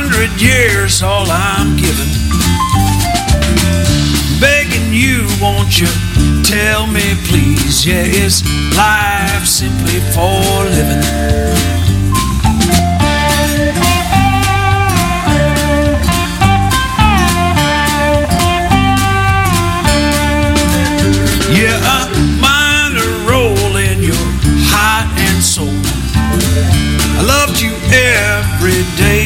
100 years, all I'm given. Begging you, won't you tell me please? Yeah, is life simply for living? Yeah, a minor role in your heart and soul. I loved you every day.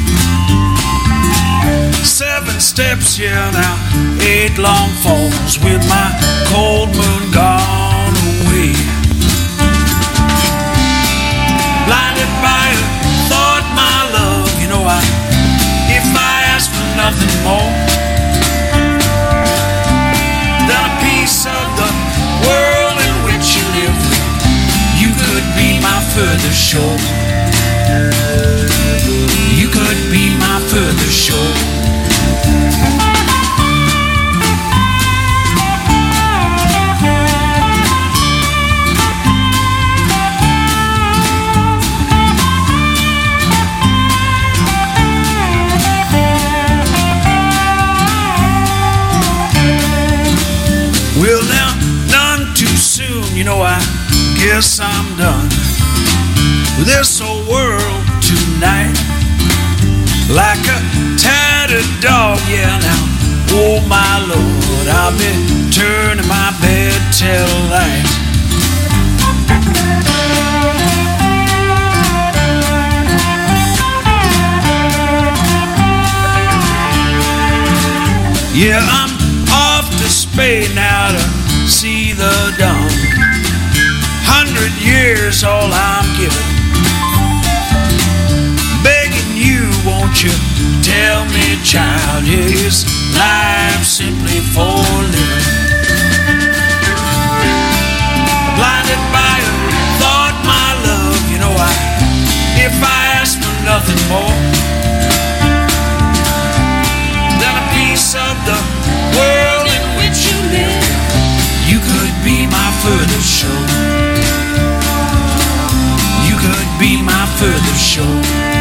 7 steps, yeah, now 8 long falls with my cold moon gone away. Blinded by a thought, my love, you know if I ask for nothing more than a piece of the world in which you live, you could be my further shore. You could be my further shore. Well, now, none too soon, I guess I'm done with this old world tonight. Like a tattered dog, yeah, now, oh my Lord, I'll be turning my bed till light. Yeah, I'm off to Spain now to see the dawn. 100 years, all I'm given. Begging you, won't you tell me, child, is life simply for living? Blinded by a thought, my love, if I ask for nothing more than a piece of the world in which you live, you could be my further shore. You could be my further shore.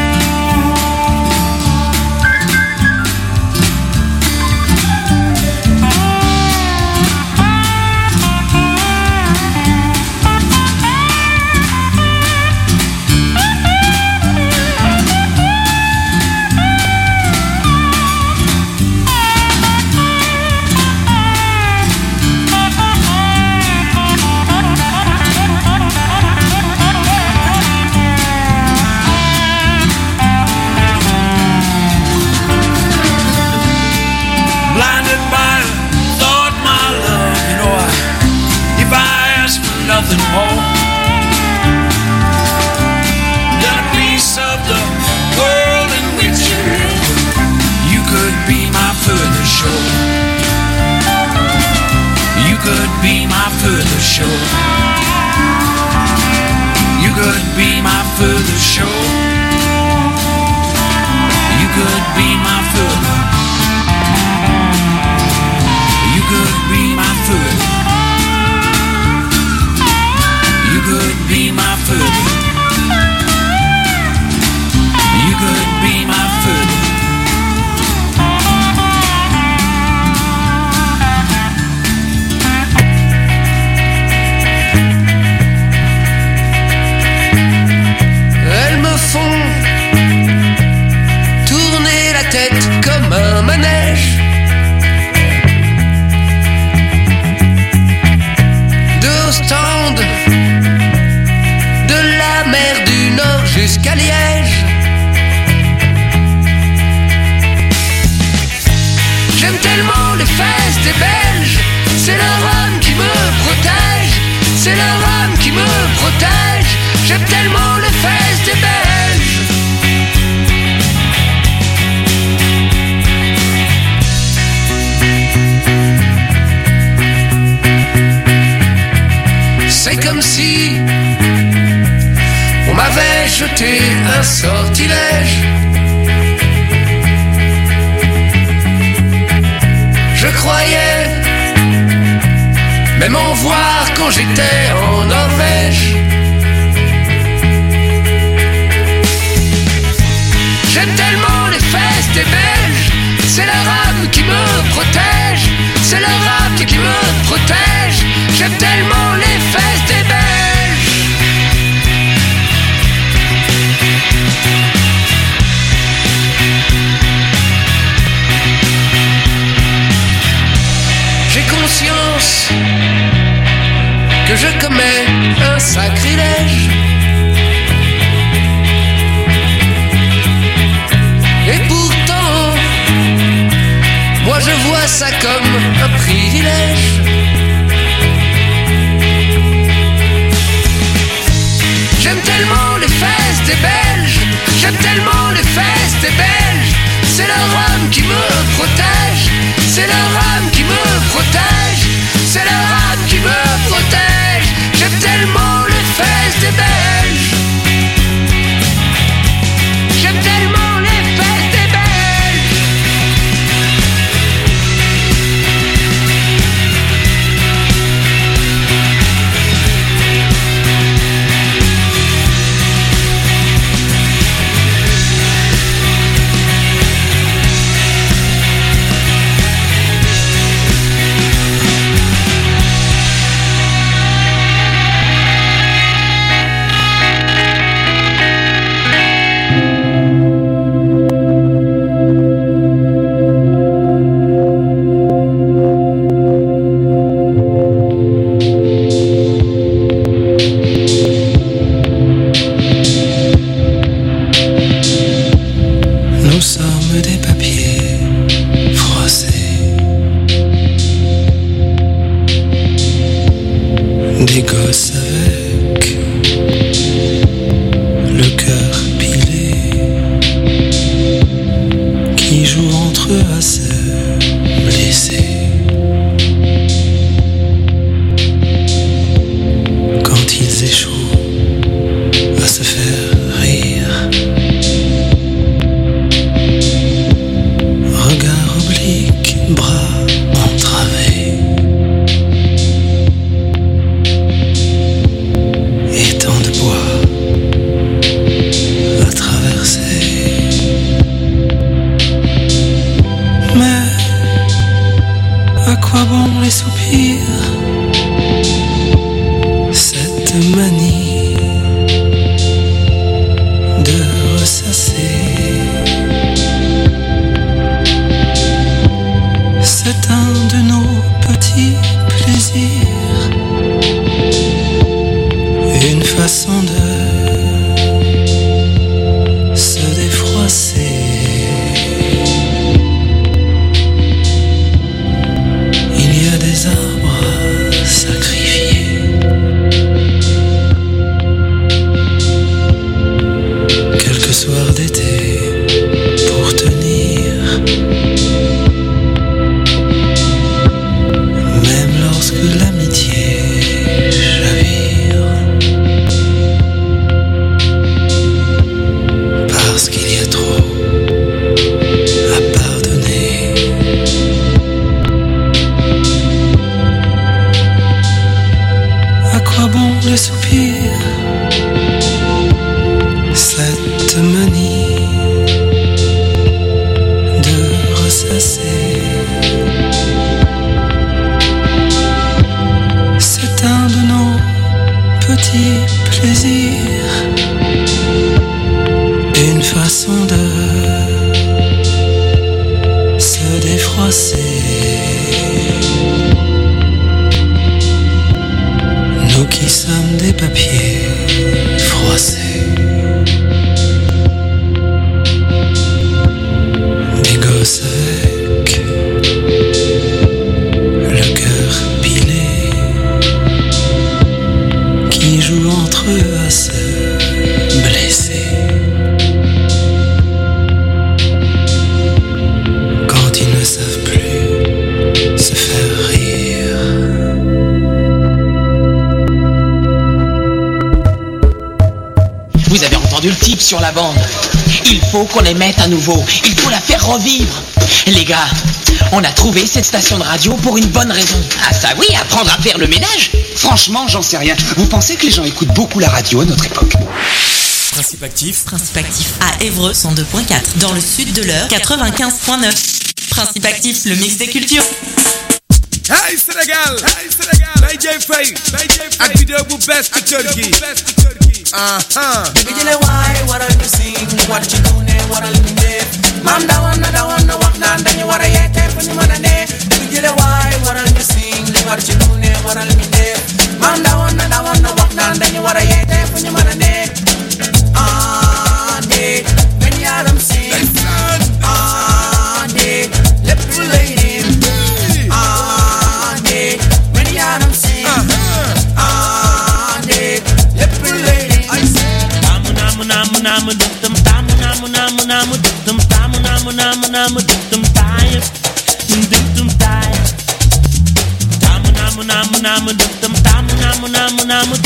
Nothing more than a piece of the world in which you live. You could be my further shore. You could be my further shore. You could be my further shore. You could be my further. You could be my further. You could be my further. You could be my further. Elles me font tourner la tête comme un manège. D'Ostende, de la mer du Nord jusqu'à Liège. J'aime tellement les fesses des Belges. C'est le rhum qui me protège. C'est le rhum qui me protège. J'aime tellement les fesses des Belges. C'est comme si on m'avait jeté un sortilège. Je croyais même en voir quand j'étais en Norvège. J'aime tellement les fesses des Belges. C'est leur âme qui me protège, c'est leur âme qui me protège. J'aime tellement les fesses des Belges. J'ai conscience que je commets un sacrilège. Et pourtant, moi je vois ça comme un privilège. J'aime tellement les fesses des Belges, j'aime tellement les fesses des Belges. C'est leur âme qui me protège, c'est leur âme qui me protège, c'est leur âme qui me protège. J'aime tellement les fesses des Belges. J'aime tellement les fesses des Belges. Sur la bande. Il faut qu'on les mette à nouveau. Il faut la faire revivre. Les gars, on a trouvé cette station de radio pour une bonne raison. Ah ça oui, apprendre à faire le ménage. Franchement, j'en sais rien. Vous pensez que les gens écoutent beaucoup la radio à notre époque? Principe actif. Principe actif à Évreux 102.4. Dans le sud de l'Eure 95.9. Principe actif, le mix des cultures. Hey Sénégal, Baye Dieye Faye ak vidéo bu bees ci kër gi. Dëgg jële waay waral ñu sing war ci gune waral ñu def maam dawoon na wax naan dañu war a yeete fu ñu mën a ne. Dëgg jële waay waral ñu sing war ci gune waral ñu def maam dawoon na wax naan dañu war a yeete fu ñu mën a ne. De ben yaram sing de lépp lay nim de ben yaram sing de lépp lay nim. Namu dum tam namu dum taay dum taay namu dum tam namu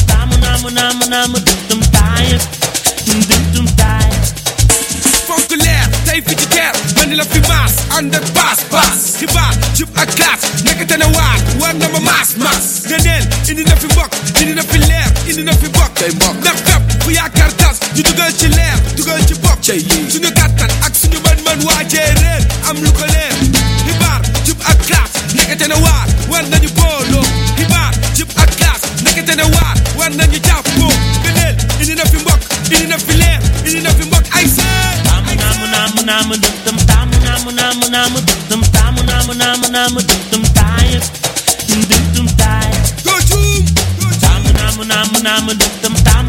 dum taay dum taay. Fonk leer tey fi ci teer man la fi maas ànd ak baas xibaar jub ak classe nekkate na war na ma maas nga neel indi na fi mbokk indi na fi leer indi na fi mbokk ndax fépp fu yaakaar tas ñu dugal ci leer dugal ci bokk suñu kàttan ak suñu mën-mën waajee réer am lu ko leer xibaar jub ak classe nekkate na war nañu booloo xibaar jub ak classe nekkate na war nañu jàppoo nga neel indi na fi mbokk indi na fi leer indi na fi mbokk ay seen namu dum tam namu dum taay dum taay. Go Jum namu dum tam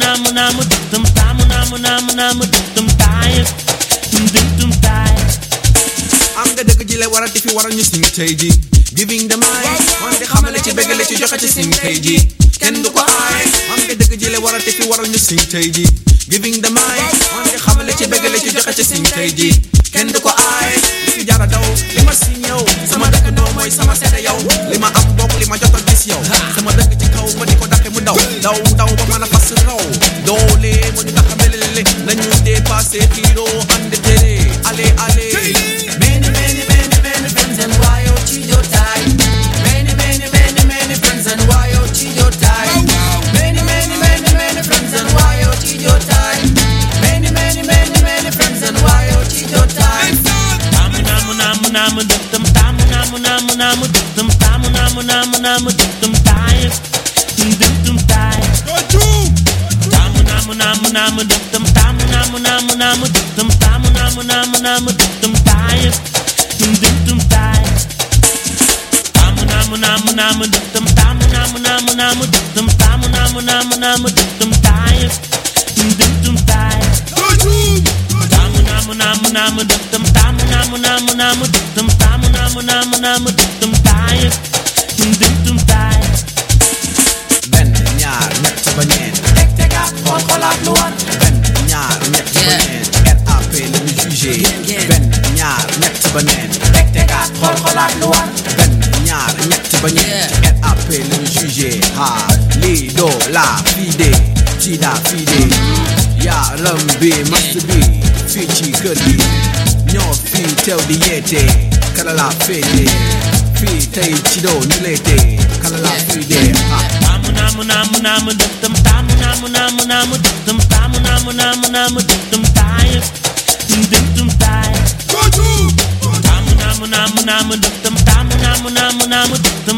dum taay dum taay. Am nga dëgg ji la waral di fi waral ñu sing tey ji giving the mic man di xamale ci bëggale ci joxe ci sing tey ji kenn du ko aay. Am nga dëgg ji la waral di fi waral ñu sing tey ji giving the mic man di xamale ci bëggale ci joxe ci sing tey ji kenn du ko aay. Li fi jara daw li ma si ñëw sama dëkk noo mooy sama seede yow li ma am bokk li ma jot a gis yow sama dëkk ci kaw ma di ko daqe mu daw ba mën a fas raw doole mu di tax a melele nañu dépassé xiiro ànd tere allez many friends and why you cheat your time. Many friends and why you cheat your time. Many friends and why you cheat your time. Many friends and why you cheat your time. Namu dum tam namu dum taay dum taay. Namu dum tam namu dum taay dum taay. Namu dum tam namu dum taay dum taay. Namu dum tam namu dum taay dum taay. Ben ñaar ñett ba ñeent teg tegaat xool xoolaat lu war. Ben ñaar ñett ba ñeent RAP la ñu jugé. Ben ñaar ñett ba ñeent teg tegaat xool xoolaat lu war. Ben ñaar ñett ba ñeent RAP la ñu jugé. Ha lii do la fide ci da fide yaaram bi mast bi fii ci kër gi ñoo fii teew di yeete kala la féete fii tey ci doo ñu leete kala la fide. Namu dum tam namu dum taay dum taay. Namu dum tam namu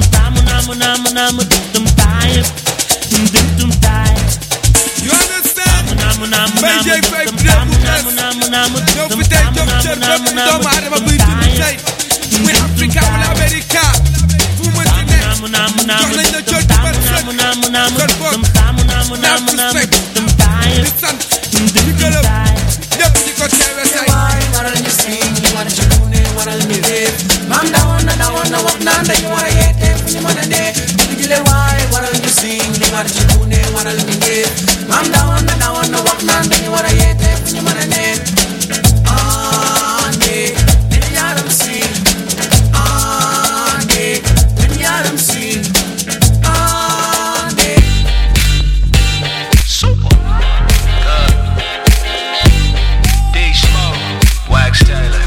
dum taay dum taay. You understand? Baye Dieye Faye doo fi tey jox cër bépp doomu aadama buy dund tey muy Afrika wala Amerika fu mu ci nekk jox nañ la jot bu bari sëkk kon boog naa respect di sant di gërëm ñëpp di ko teewe tey. Waral ñu sing waral ci gune waral ñu réer maam dawoon na wax naan dañu war a yeete fu ñu mën a ne. Dëgg jële waay waral ñu sing li waral ci gune waral ñu réer maam dawoon na wax naan dañu war a yeete fu ñu mën a ne. Ben yaram sing ben yaram sing Super good. D Smoke, Wax Taylor.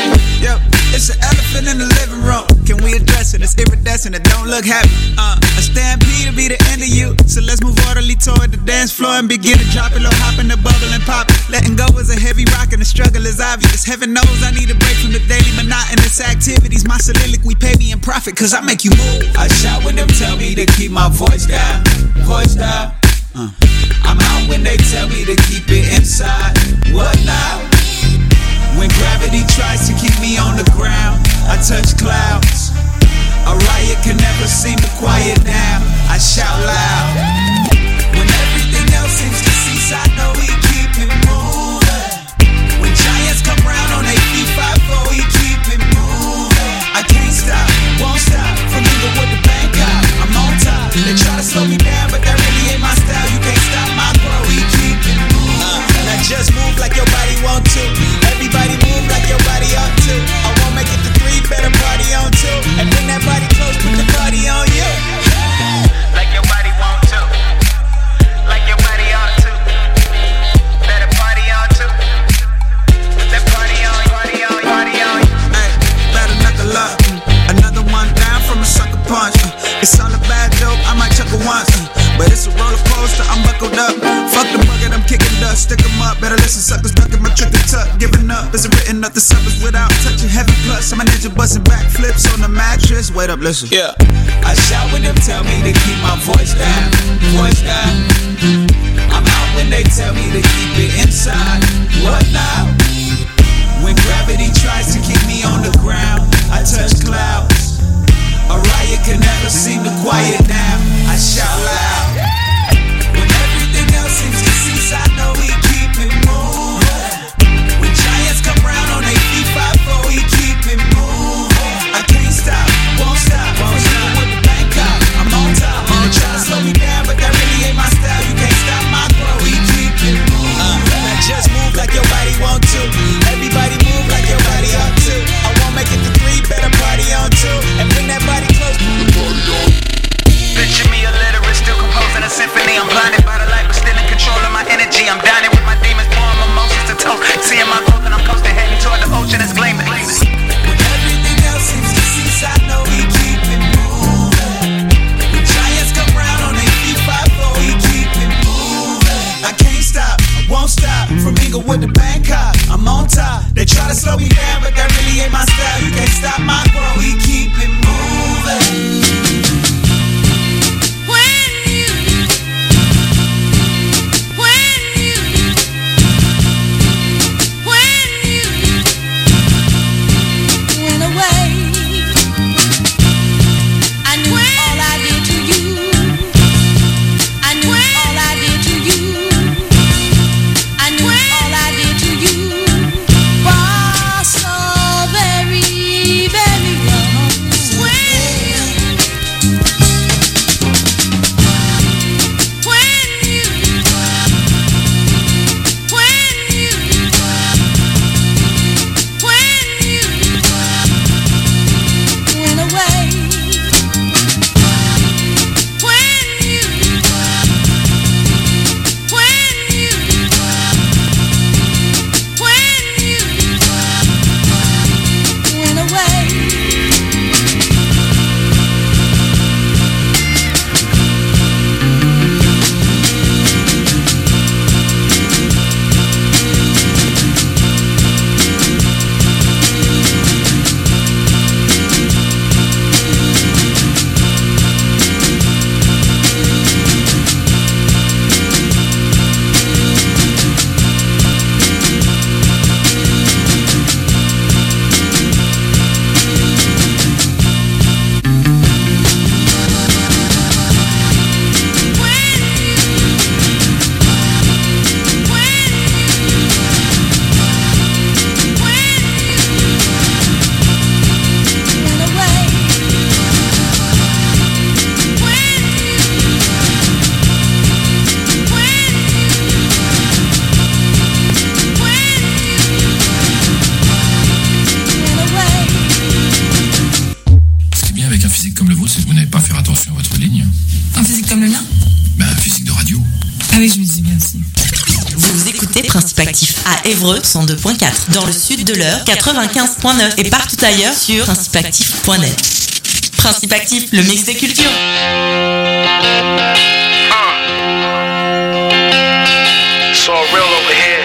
Yo, it's an elephant in the living room. Can we address it? It's iridescent. It don't look happy. stampede to be the end of you. So let's move orderly toward the dance floor and begin to drop it low, hop in the bubble and pop. Letting go is a heavy rock and the struggle is obvious. Heaven knows I need a break from the daily monotonous activities. My soliloquy pay me in profit cause I make you move. I shout when them tell me to keep my voice down, voice down. I'm out when they tell me to keep it inside. What now? When gravity tries to keep me on the ground, I touch clouds. A riot can never seem to quiet down. I shout loud. When everything else seems to cease, I know we keep it moving. When giants come round on their feet, 5-4, we keep it moving. I can't stop, won't stop, from Inglewood to Bangkok. I'm on top. They try to slow me down, but that really ain't my style. You can't stop my grow, we keep it moving. Now just move like your body want to. Everybody move like your body ought to. I won't make it to 3, better party on 2. And bring that body close, put the party on you. Like your body want to. Like your body ought to. Better party on 2. Put that party on, party on, party on. Hey, better knuckle up. Another one down from a sucker punch. It's all a bad joke, I might chuckle once. But it's a roller coaster, I'm buckled up. Fuck the bucket, I'm kicking dust. Stick 'em up, better listen, suckers ducking my trick and tuck. Giving up isn't written up, the suckers without touching heaven plus. I'm a ninja busting backflips on the mattress. Wait up, listen. Yeah. I shout when them tell me to keep my voice down, voice down. I'm out when they tell me to keep it inside. What now? When gravity tries to keep me on the ground, I touch clouds. A riot can never seem to quiet down. I shout loud. When everything else seems to cease, I know we keep it moving. When giants come round on their feet, 5-4, we keep it moving. I can't stop, won't stop, won't stop. With the Bangkok, I'm on top. They try to slow me down, but that really ain't my style. You can't stop my grow, we keep it moving. Now just move like your body want to. Everybody move like your body ought to. I won't make it to 3, better party on 2. And bring that body close, put the party on. Picture me illiterate, still composing a symphony. I'm blinded by the light, but still in control of my energy. I'm dining with my demons, pouring emotions to toast. Seeing my growth and I'm coasting, heading toward the ocean, it's gleaming. When everything else seems to cease, I know we keep it moving. When giants come round on their feet, 5-4, we keep it moving. I can't stop, I won't stop. From Inglewood to Bangkok, I'm on top. They try to slow me down, but that really ain't my style. You can't stop my grow, we keep it moving. Principe Actif à Évreux 102.4, dans le sud de l'Eure 95.9 et partout ailleurs sur principeactif.net. Principe actif, le mix des cultures. It's all real over here.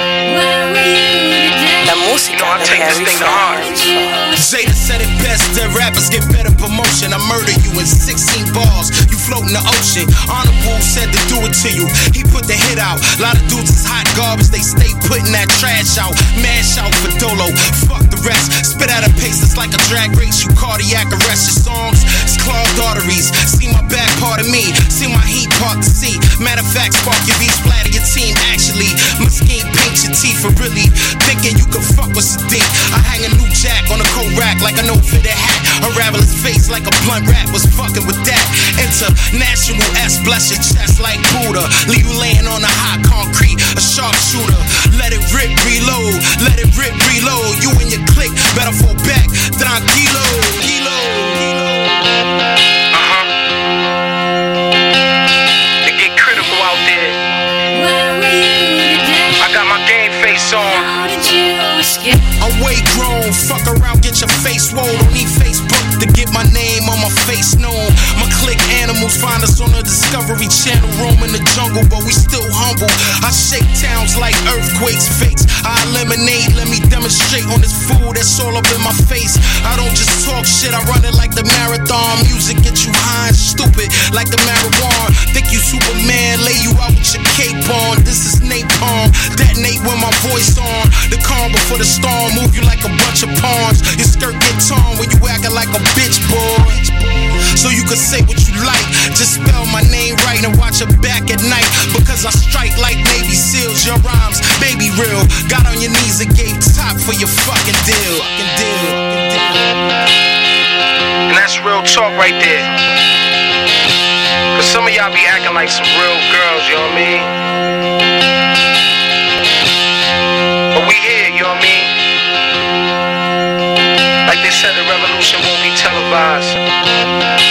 La música You know, I de take this Harry thing to Fraud. heart. Zeta said it best, that rappers get better promotion. I murder you in 16 bars, you float in the ocean. Honorable said to do it to you, he put the hit out. A lot of dudes is hot garbage, they stay putting that trash out. Mash out for Dolo, fuck the rest. Spit out a pace that's like a drag race, you cardiac arrest. Your songs, it's clogged arteries. See my back part of me, see my heat part to see. Matter of fact, spark your V, splatter your team. Actually, my scheme paint your teeth for really thinking you can fuck with Sadiq. I hang a new jack on a coat rack like an old-fitted hat. Unravel his face like a blunt rat was fucking with that. International S, bless your chest like Buddha. Leave you laying on the hot concrete, a sharpshooter. Let it rip, reload, let it rip, reload. You and your clique better fall back, tranquilo. They get critical out there. I got my game face on. I'm way grown, fuck around, get your face swole. Don't need Facebook to get my name on my face known. My clique animals find us on the Discovery Channel, roaming the jungle, but we still humble. I shake towns like earthquakes, fakes. I eliminate, let me demonstrate on this food that's all up in my face. I don't just talk shit, I run it like the marathon. Music get you high and stupid like the marijuana. Think you Superman, lay you out with your cape on. This is napalm, detonate when my voice on. The calm before the storm, move you like a bunch of pawns. Your skirt get torn when you acting like a bitch, boy. So you can say what you like, just spell my name right and watch it back at night. Because I strike like Navy SEALs, your rhymes, baby real. Got on your knees and gave top for your fucking deal. And that's real talk right there. Cause some of y'all be acting like some real girls, you know what I mean? But we here, you know what I mean? Like they said, the revolution won't be televised.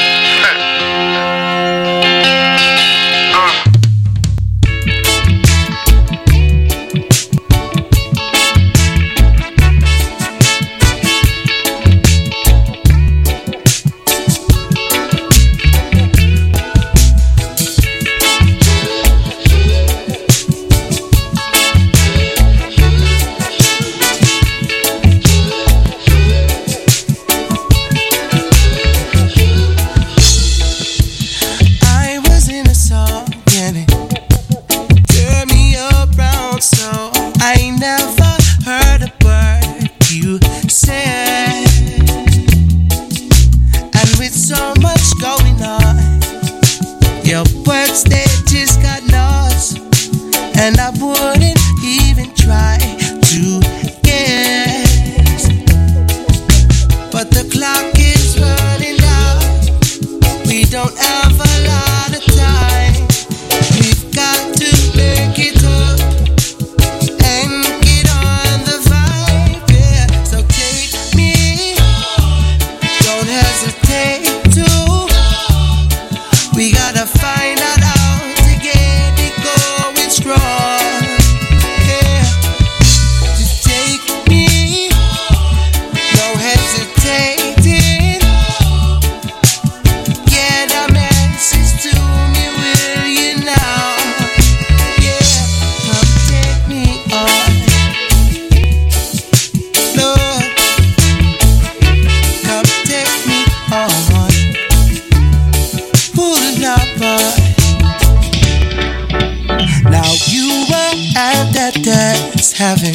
Having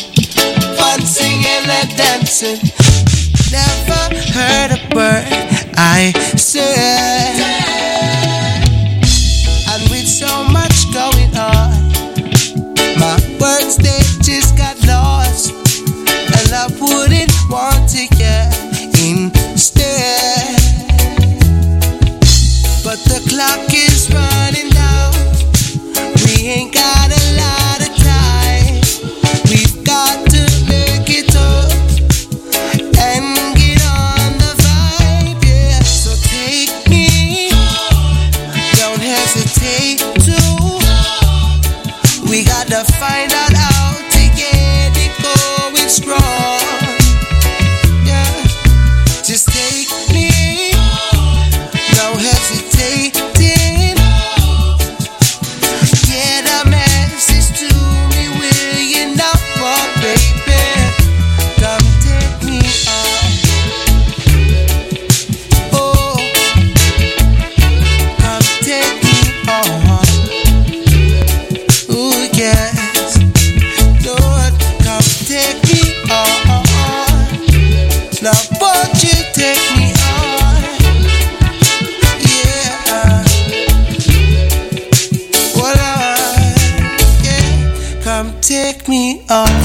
fun singing and dancing. Never heard a bird I said. And with so much going on, my words they just got lost. And I wouldn't want to get instead. But the clock is running down. We ain't got a lot of time. We've got to make it up and get on the vibe, yeah. So take me Now won't you take me on? Yeah. Well, yeah. Come take me on.